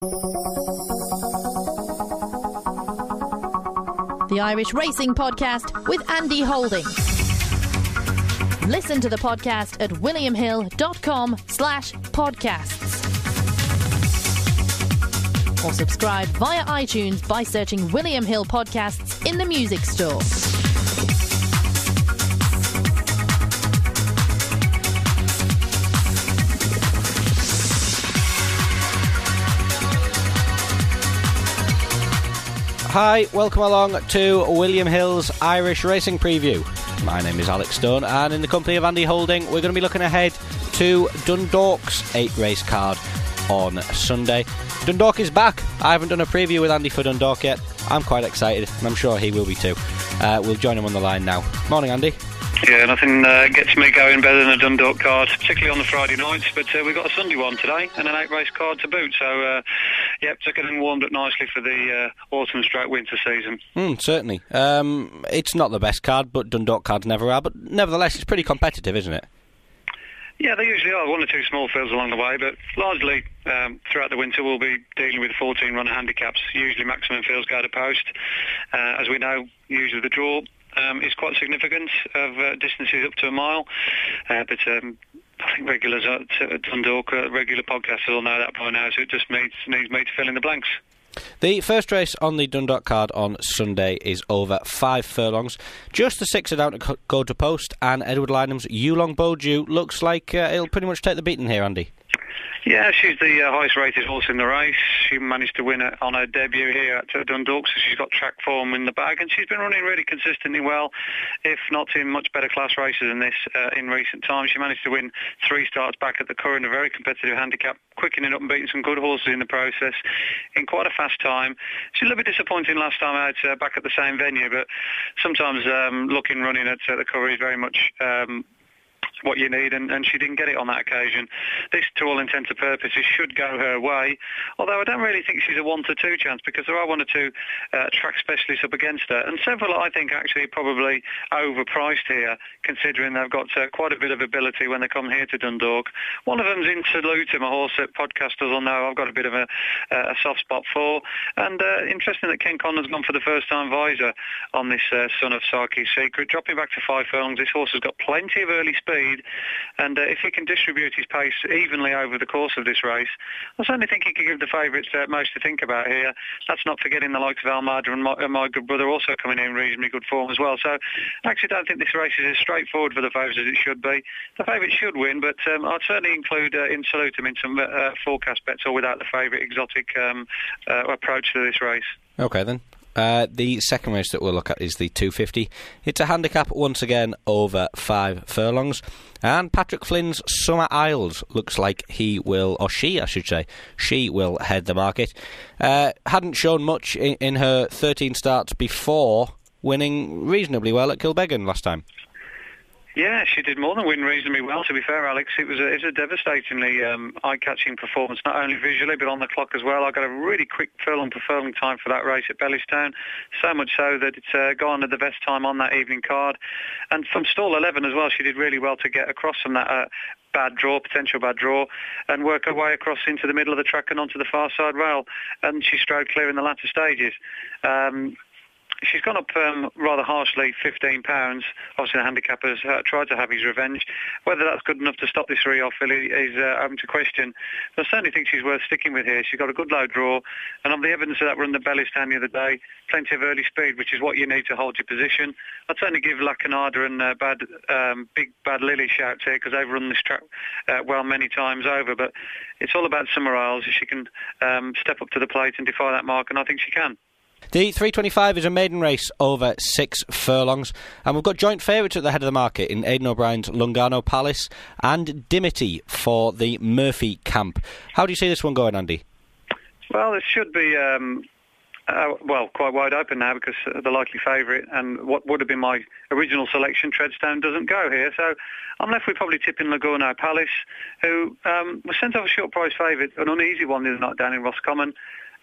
The Irish Racing Podcast with Andy Holding. Listen to the podcast at williamhill.com/podcasts. Or subscribe via iTunes by searching William Hill Podcasts in the music store. Hi, welcome along to William Hill's Irish Racing Preview. My name is Alex Stone, and in the company of Andy Holding, we're going to be looking ahead to Dundalk's 8-race card on Sunday. Dundalk is back. I haven't done a preview with Andy for Dundalk yet. I'm quite excited, and I'm sure he will be too. We'll join him on the line now. Morning, Andy. Yeah, nothing gets me going better than a Dundalk card, particularly on the Friday nights, but we've got a Sunday one today and an 8-race card to boot, so took it and warmed up nicely for the autumn/winter season. Certainly. It's not the best card, but Dundalk cards never are, but nevertheless it's pretty competitive, isn't it? Yeah, they usually are. One or two small fields along the way, but largely throughout the winter we'll be dealing with 14-runner handicaps. Usually maximum fields go to post. As we know, usually the draw is quite significant of distances up to a mile, but I think regulars at Dundalk, regular podcasters will know that by now, so it just needs me to fill in the blanks. The first race on the Dundalk card on Sunday is over 5 furlongs. Just the 6 are down to go to post, and Edward Lynham's Yulong Boju looks like it'll pretty much take the beating here, Andy. Yeah, she's the highest rated horse in the race. She managed to win it on her debut here at Dundalk, so she's got track form in the bag, and she's been running really consistently well, if not in much better class races than this in recent times. She managed to win 3 starts back at the Curran, a very competitive handicap, quickening up and beating some good horses in the process in quite a fast time. She's a little bit disappointing last time out back at the same venue, but sometimes looking running at the Curran is very much what you need, and she didn't get it on that occasion. This, to all intents and purposes, should go her way, although I don't really think she's a 1 to 2 chance, because there are 1 or 2 track specialists up against her, and several I think actually probably overpriced here, considering they've got quite a bit of ability when they come here to Dundalk. One of them's Insalutum, a horse that podcasters will know I've got a bit of a soft spot for, and interesting that Ken Connor's gone for the first time visor on this Son of Sarki's Secret, dropping back to 5 furlongs. This horse has got plenty of early speed, and if he can distribute his pace evenly over the course of this race, I certainly think he could give the favourites most to think about here. That's not forgetting the likes of Almada and my good brother also coming in reasonably good form as well. So I actually don't think this race is as straightforward for the favourites as it should be. The favourites should win, but I'd certainly include Insalutum in some forecast bets, or without the favourite exotic approach to this race. Okay then. The second race that we'll look at is the 250. It's a handicap once again over 5 furlongs, and Patrick Flynn's Summer Isles looks like he will, or she I should say, she will head the market. Hadn't shown much in her 13 starts before, winning reasonably well at Kilbeggan last time. Yeah, she did more than win reasonably well, to be fair, Alex. It was a devastatingly eye-catching performance, not only visually but on the clock as well. I got a really quick furlong per furlong time for that race at Bellistown, so much so that it's gone at the best time on that evening card. And from stall 11 as well, she did really well to get across from that potential bad draw, and work her way across into the middle of the track and onto the far side rail, and she strode clear in the latter stages. She's gone up rather harshly, £15. Obviously the handicapper's tried to have his revenge. Whether that's good enough to stop this re-off filly is open to question. But I certainly think she's worth sticking with here. She's got a good low draw, and on the evidence of that run the Bellistown the other day, plenty of early speed, which is what you need to hold your position. I'd certainly give La Canada and Big Bad Lily shouts here, because they've run this track well many times over. But it's all about Summer Isles. If she can step up to the plate and defy that mark, and I think she can. The 325 is a maiden race over 6 furlongs, and we've got joint favourites at the head of the market in Aidan O'Brien's Lungano Palace and Dimity for the Murphy camp. How do you see this one going, Andy? Well, it should be quite wide open now, because the likely favourite and what would have been my original selection, Treadstone, doesn't go here. So I'm left with probably tipping Lugano Palace, who was sent off a short price favourite, an uneasy one the other night down in Roscommon.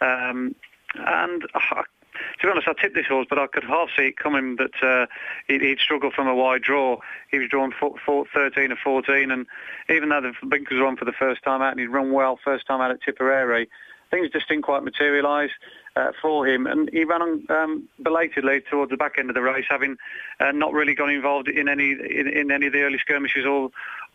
To be honest, I tipped this horse, but I could half see it coming that he'd struggle from a wide draw. He was drawn 13 or 14, and even though the blinkers were on for the first time out and he'd run well first time out at Tipperary, things just didn't quite materialise for him, and he ran on belatedly towards the back end of the race, having not really got involved in any of the early skirmishes or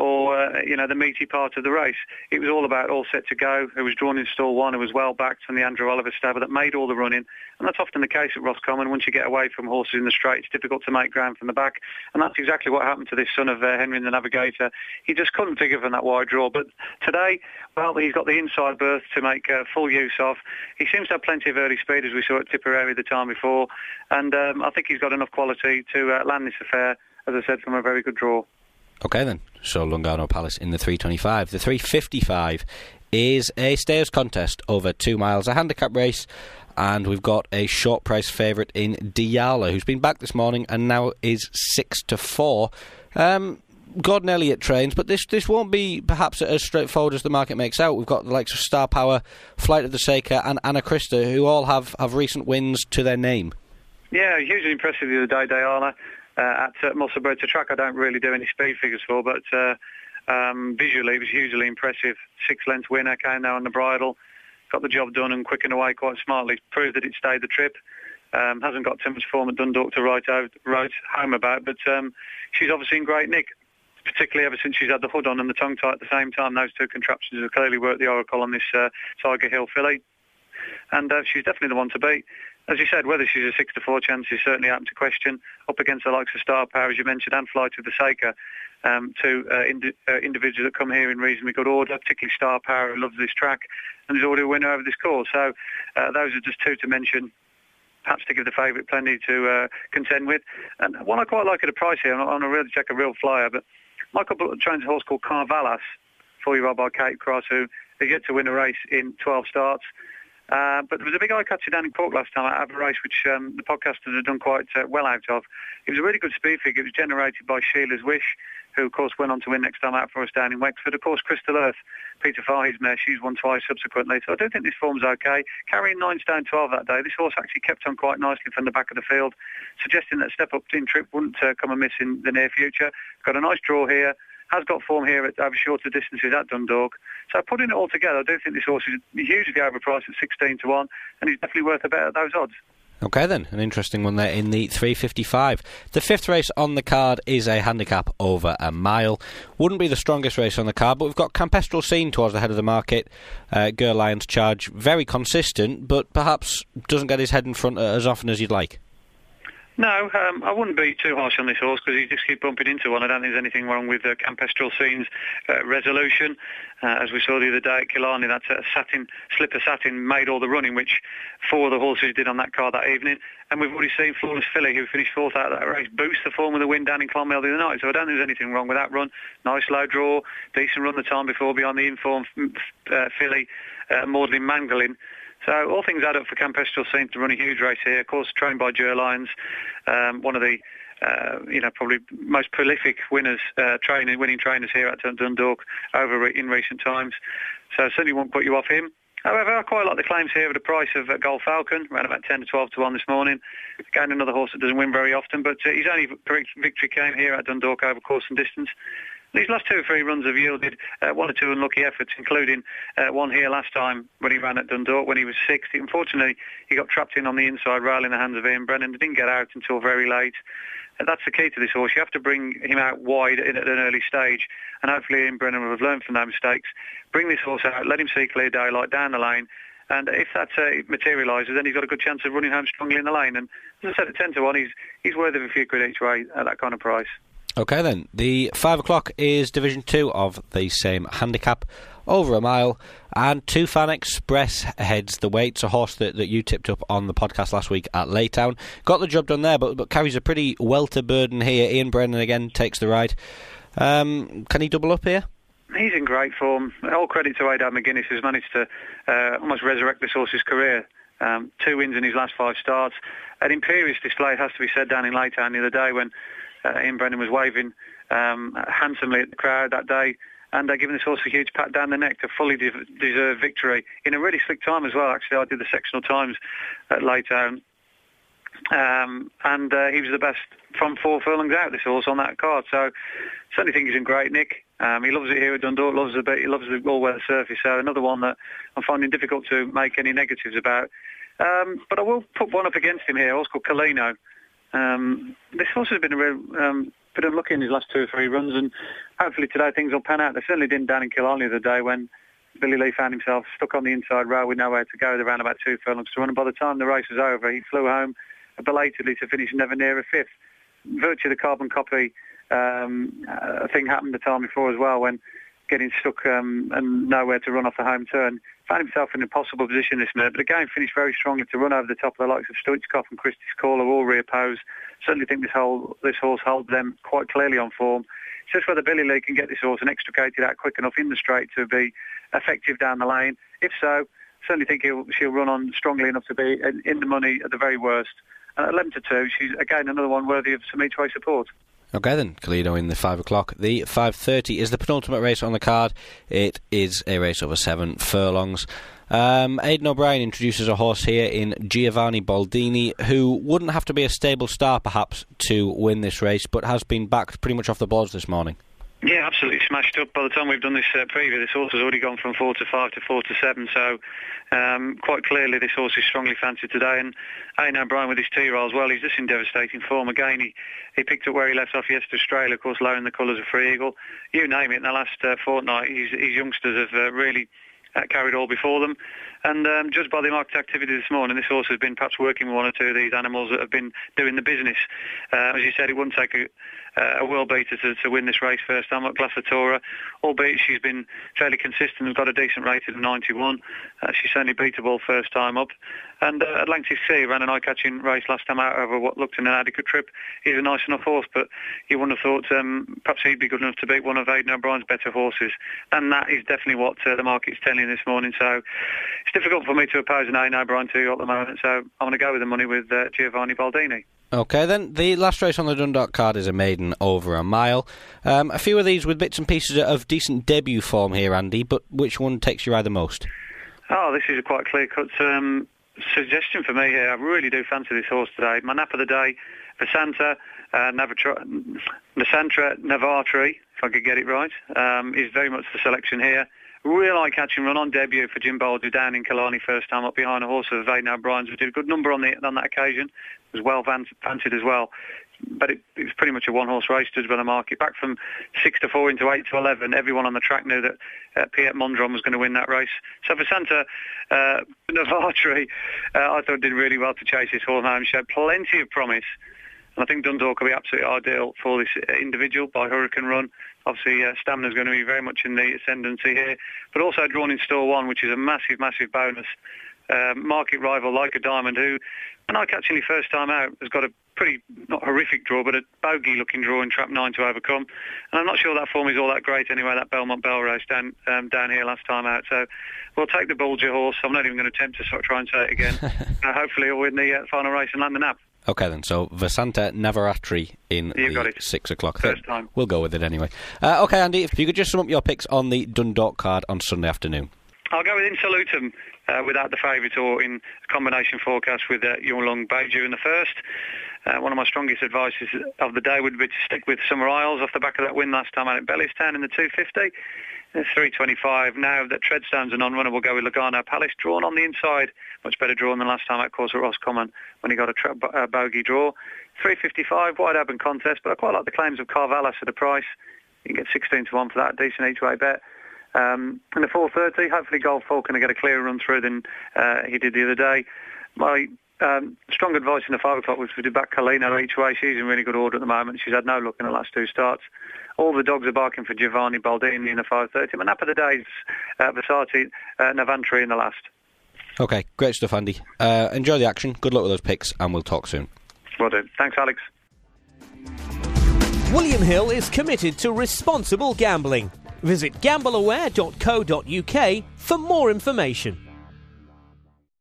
the meaty part of the race. It was all about all set to go. It was drawn in stall 1. It was well backed from the Andrew Oliver stable that made all the running, and that's often the case at Roscommon. Once you get away from horses in the straight, it's difficult to make ground from the back, and that's exactly what happened to this son of Henry the Navigator. He just couldn't figure from that wide draw, but today, well, he's got the inside berth to make full use of. He seems to have plenty of early speed, as we saw at Tipperary the time before, and I think he's got enough quality to land this affair, as I said, from a very good draw. OK then, so Lung'Arno Palace in the 325. The 355 is a stayers contest over 2 miles, a handicap race, and we've got a short price favourite in Diala, who's been back this morning and now is 6-4. Gordon Elliott trains, but this won't be perhaps as straightforward as the market makes out. We've got the likes of Star Power, Flight of the Saker and Anna Christa, who all have recent wins to their name. Yeah, hugely impressive the other day, Diala, at Musselburgh. To track I don't really do any speed figures for, but visually it was hugely impressive. 6-length winner, came now on the bridle, got the job done and quickened away quite smartly, proved that it stayed the trip. Hasn't got too much form at Dundalk to write home about, but she's obviously in great nick, particularly ever since she's had the hood on and the tongue tie at the same time. Those two contraptions have clearly worked the oracle on this Tiger Hill filly, and she's definitely the one to beat. As you said, whether she's a 6-4 chance is certainly open to question, up against the likes of Star Power, as you mentioned, and Flight of the Saker, two individuals that come here in reasonably good order, particularly Star Power, who loves this track and is already a winner over this course. So those are just two to mention, perhaps to give the favourite plenty to contend with. And one I quite like at a price here, I'm going to really check a real flyer, but Michael trains a horse called Carvallas, 4-year-old by Kate Cross, who is yet to win a race in 12 starts. But there was a big eye-catcher down in Cork last time at a race which the podcasters have done quite well out of. It was a really good speed figure. It was generated by Sheila's Wish, who of course went on to win next time out for us down in Wexford. Of course, Crystal Earth, Peter Fahey's mare, she's won twice subsequently. So I do think this form's okay. Carrying 9 stone 12 that day, this horse actually kept on quite nicely from the back of the field, suggesting that step up in trip wouldn't come amiss in the near future. Got a nice draw here. Has got form here at over shorter distances at Dundalk. So putting it all together, I do think this horse is hugely overpriced at 16-1, and he's definitely worth a bet at those odds. OK then, an interesting one there in the 355. The fifth race on the card is a handicap over a mile. Wouldn't be the strongest race on the card, but we've got Campestral Scene towards the head of the market. Girl Lion's Charge, very consistent, but perhaps doesn't get his head in front as often as you'd like. No, I wouldn't be too harsh on this horse because he just keeps bumping into one. I don't think there's anything wrong with Campestral Scene's resolution. As we saw the other day at Killarney, that slipper satin made all the running, which 4 of the horses did on that card that evening. And we've already seen Flawless Filly, who finished 4th out of that race, boost the form of the win down in Clonmel the other night. So I don't think there's anything wrong with that run. Nice low draw, decent run the time before behind the informed filly, Maudlin Mangalin. So all things add up for Campestral Scene to run a huge race here. Of course, trained by Ger Lyons, one of the probably most prolific winners, winning trainers here at Dundalk in recent times. So certainly won't put you off him. However, I quite like the claims here at the price of Gold Falcon, around about 10-12-1 this morning. Again, another horse that doesn't win very often, but his only victory came here at Dundalk over course and distance. These last 2 or 3 runs have yielded 1 or 2 unlucky efforts, including one here last time when he ran at Dundalk when he was 6th. Unfortunately, he got trapped in on the inside rail in the hands of Ian Brennan. He didn't get out until very late. That's the key to this horse. You have to bring him out wide at an early stage, and hopefully Ian Brennan will have learned from those mistakes. Bring this horse out, let him see clear daylight down the lane, and if that materialises, then he's got a good chance of running home strongly in the lane. And as I said, at 10-1, he's worth of a few quid each way at that kind of price. OK then, the 5 o'clock is Division 2 of the same handicap, over a mile, and Tufan Express heads the weights, a horse that you tipped up on the podcast last week at Laytown. Got the job done there, but carries a pretty welter burden here. Ian Brennan again takes the ride. Can he double up here? He's in great form. All credit to Adab McGuinness, who's managed to almost resurrect this horse's career. 2 wins in his last 5 starts. An imperious display, it has to be said, down in Laytown the other day when Ian Brennan was waving handsomely at the crowd that day and giving this horse a huge pat down the neck to fully deserve victory in a really slick time as well. Actually, I did the sectional times at Laytown and he was the best from 4 furlongs out, this horse, on that card. So certainly think he's in great nick. He loves it here at Dundalk, he loves the all-weather surface, so another one that I'm finding difficult to make any negatives about. But I will put one up against him here, a horse called Colino. This horse has been a real bit unlucky in his last 2 or 3 runs, and hopefully today things will pan out. They certainly didn't down in Killarney the other day when Billy Lee found himself stuck on the inside rail with nowhere to go. They ran about 2 furlongs to run, and by the time the race was over, he flew home belatedly to finish never near a 5th. Virtue of the carbon copy thing happened the time before as well, when getting stuck and nowhere to run off the home turn. Found himself in an impossible position this minute, but again finished very strongly to run over the top of the likes of Stoichkov and Christie's Caller, all reopposed. Certainly think this horse holds them quite clearly on form. It's just whether Billy Lee can get this horse and extricate it out quick enough in the straight to be effective down the lane. If so, certainly think she'll run on strongly enough to be in the money at the very worst. And at 11-2, she's again another one worthy of some each-way support. Okay then, Colino in the 5 o'clock. The 5:30 is the penultimate race on the card. It is a race over 7 furlongs. Aidan O'Brien introduces a horse here in Giovanni Baldini, who wouldn't have to be a stable star perhaps to win this race, but has been backed pretty much off the boards this morning. Yeah, absolutely smashed up. By the time we've done this preview, this horse has already gone from 4 to 5 to 4 to 7, so quite clearly this horse is strongly fancied today. And Aidan O'Brien with his T-roll as well, he's just in devastating form. Again, he picked up where he left off yesterday, Australia, of course, lowering the colours of Free Eagle. You name it, in the last fortnight, his youngsters have really carried all before them. And judged by the market activity this morning, this horse has been perhaps working with 1 or 2 of these animals that have been doing the business. As you said, it wouldn't take a world beater to win this race first time at Glassatora, albeit she's been fairly consistent and got a decent rating of 91. She's certainly beatable first time up. And Atlantic Sea ran an eye-catching race last time out over what looked an inadequate trip. He's a nice enough horse, but you wouldn't have thought perhaps he'd be good enough to beat one of Aidan O'Brien's better horses. And that is definitely what the market's telling this morning. So it's difficult for me to oppose an Aidan O'Brien to at the moment, so I'm going to go with the money with Giovanni Baldini. OK then, the last race on the Dundalk card is a maiden over a mile. A few of these with bits and pieces of decent debut form here, Andy, but which one takes your eye the most? Oh, this is a quite clear-cut suggestion for me here. I really do fancy this horse today. My nap of the day, Vasanta Navatri, if I could get it right, is very much the selection here. Real eye-catching run on debut for Jim Bolger down in Killarney first time up behind a horse of Aidan O'Brien's, which did a good number on that occasion. It was well fancied as well. But it was pretty much a one-horse race, judged by the market. Back from 6 to 4 into 8 to 11, everyone on the track knew that Piet Mondron was going to win that race. So for Santa Navatri, I thought did really well to chase his horse home. Showed plenty of promise. And I think Dundalk will be absolutely ideal for this individual by Hurricane Run. Obviously, stamina's going to be very much in the ascendancy here, but also drawn in Store 1, which is a massive, massive bonus. Market rival Like a Diamond, who, an eye-catchingly first time out, has got a pretty, not horrific draw, but a bogey-looking draw in Trap 9 to overcome. And I'm not sure that form is all that great anyway, that Belmont Bell race down here last time out. So we'll take the Bolger horse. I'm not even going to attempt to try and say it again. Hopefully he'll win the final race and land the nap. OK then, so Vasanta Navaratri in the 6 o'clock. First time. We'll go with it anyway. OK, Andy, if you could just sum up your picks on the Dundalk card on Sunday afternoon. I'll go with Insolutum without the favourite, or in a combination forecast with Yulong Beiju in the first. One of my strongest advices of the day would be to stick with Summer Isles off the back of that win last time out at Bellistown in the 250. It's 325. Now that Treadstone's a non-runner, we'll go with Lugano Palace, drawn on the inside. Much better drawn than last time at course at Roscommon when he got a bogey draw. 355, wide open contest, but I quite like the claims of Carvallis at a price. You can get 16 to 1 for that, decent each-way bet. In the 430, hopefully Gold Falcon will get a clearer run through than he did the other day. My strong advice in the 5 o'clock was to back Colino each way. She's in really good order at the moment. She's had no luck in the last 2 starts. All the dogs are barking for Giovanni Baldini in the 530. My nap of the day is Vasati Navantri in the last. OK, great stuff, Andy. Enjoy the action. Good luck with those picks, and we'll talk soon. Will do. Thanks, Alex. William Hill is committed to responsible gambling. Visit gambleaware.co.uk for more information.